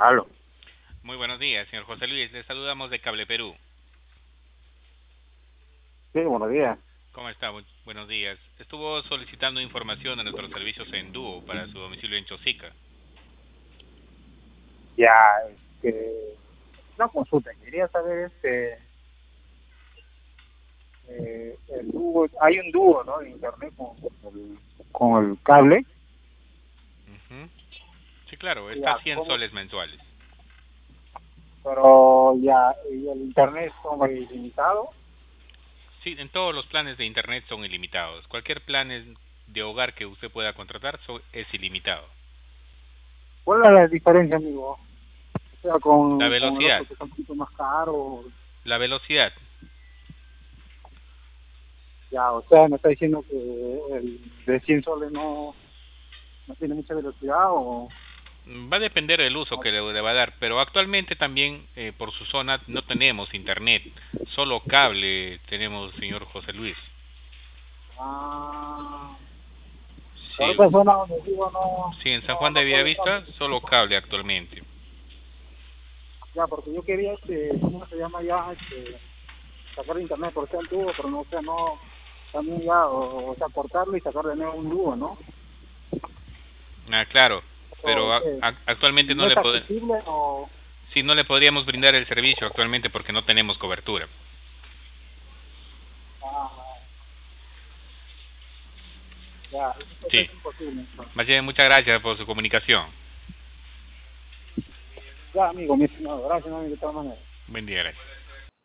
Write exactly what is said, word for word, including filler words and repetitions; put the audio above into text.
Aló. Muy buenos días, señor José Luis. Le saludamos de Cable Perú. Sí, buenos días. ¿Cómo está? Bu- buenos días. Estuvo solicitando información de nuestros servicios en dúo para su domicilio en Chosica. Ya, este, una consulta. Quería saber, este, eh, el dúo, hay un dúo, ¿no? De internet con, con el, con el cable. Ujú. Sí, claro, está a Ya, cien ¿cómo? soles mensuales. Pero ya, y el internet como ilimitado. Sí, en todos los planes de internet son ilimitados. Cualquier plan es- de hogar que usted pueda contratar so- es ilimitado. ¿Cuál es la diferencia, amigo? O sea, La con, con el velocidad, otro que está un poquito más caro. la velocidad Ya, o sea, me está diciendo que el de cien soles no, no tiene mucha velocidad o... mm, va a depender del uso o- que le, le va a dar, pero actualmente también eh, por su zona no tenemos internet, solo cable tenemos, señor José Luis. ah, por Sí, esta zona donde vivo no, sí, en San no, Juan de no puede Villavista cable. solo cable actualmente. Ya, porque yo quería, este, ¿cómo se llama ya? Este, sacar internet por ser el tubo, pero no, o sea, no, también ya, o, o sea, cortarlo y sacar de nuevo un dúo, ¿no? Ah, claro, O pero a- que a- actualmente no no le es pod- accesible o, sí, no le podríamos brindar el servicio actualmente porque no tenemos cobertura. ah, ya, eso Sí, es imposible. Entonces. más bien muchas gracias por su comunicación. Ya, amigo, mi estimado, gracias, amigo, de todas maneras. Buen día, gracias.